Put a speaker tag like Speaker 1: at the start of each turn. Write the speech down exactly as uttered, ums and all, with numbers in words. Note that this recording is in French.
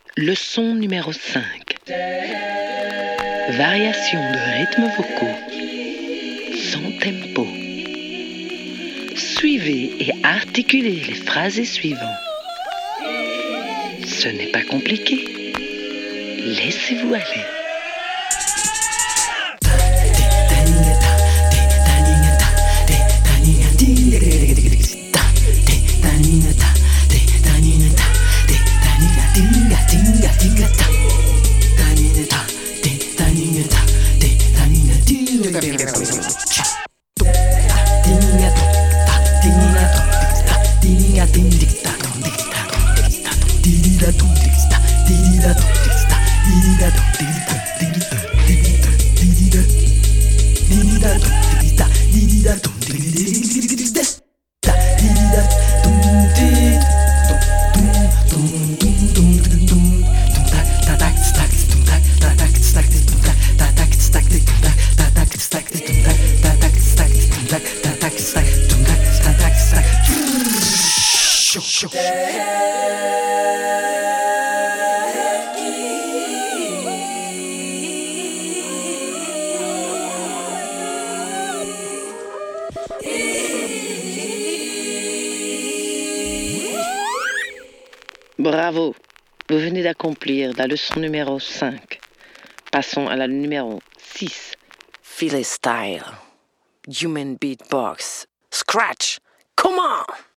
Speaker 1: Leçon numéro cinq. Variation de rythmes vocaux sans tempo. Suivez et articulez les phrases suivantes. Ce n'est pas compliqué. Laissez-vous aller. Bravo, vous venez d'accomplir la leçon numéro cinq. Passons à la numéro six.
Speaker 2: Philly style, human beatbox, scratch, come on!